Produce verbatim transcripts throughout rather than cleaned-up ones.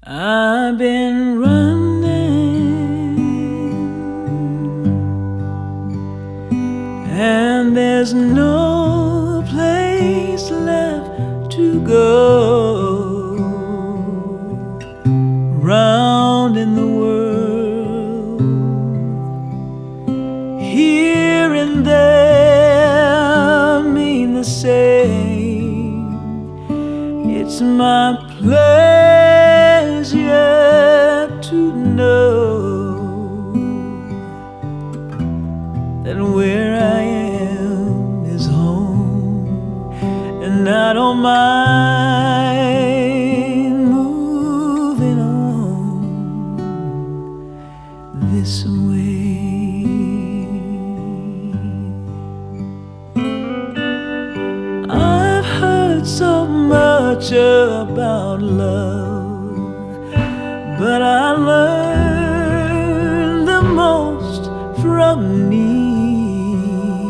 I've been running, and there's no place left to go. Round in the world, here and there mean the same. It's my pleasure to know that where I am is home, and I don't mind moving on this way. I've heard so much about love, but I learned the most from need,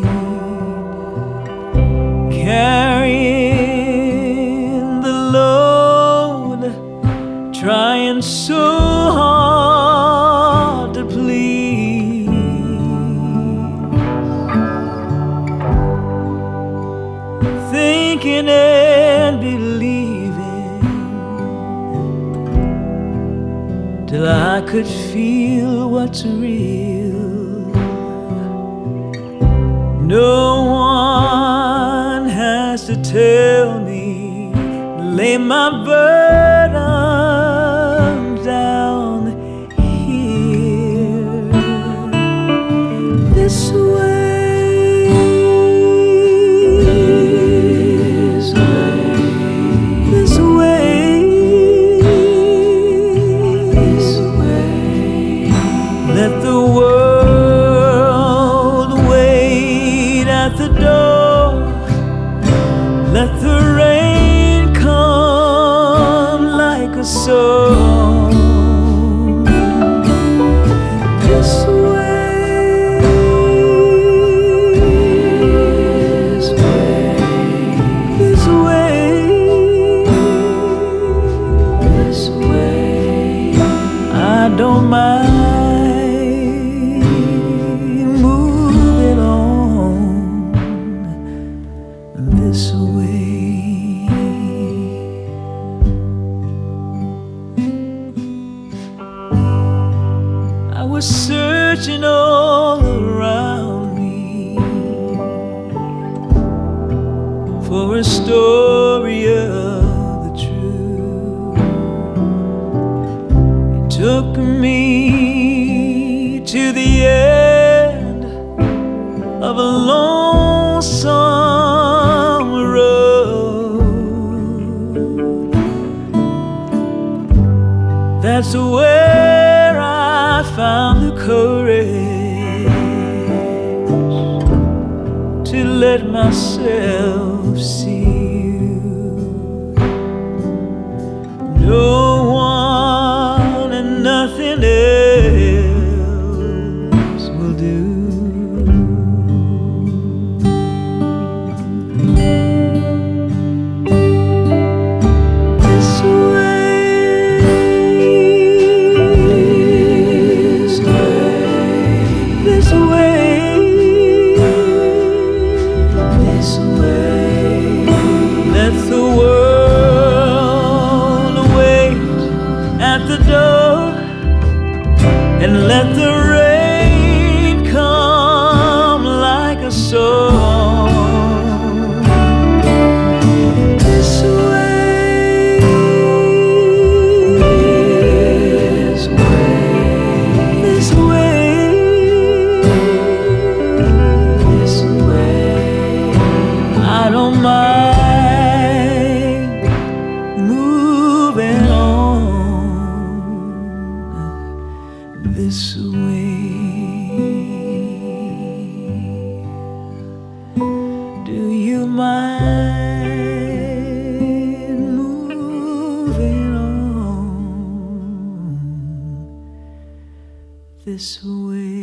carrying the load, trying so hard to please, thinking and believing till I could feel what's real. No one has to tell me, lay my burden down here. This way, this way, this way. Let the world wait at the door. Let the rain come like a song. This way, this way, this way, this way. I don't mind moving on this way. I was searching all around me for a story of the truth. It took me to the end of a lonesome road. That's where I found the courage to let myself see you. No one and nothing else will do. This way, this way, this way. Let the world wait at the door, and let the rain come like a song. This way, this way, this way, this way. I don't mind moving on this way. Do you mind moving on this way?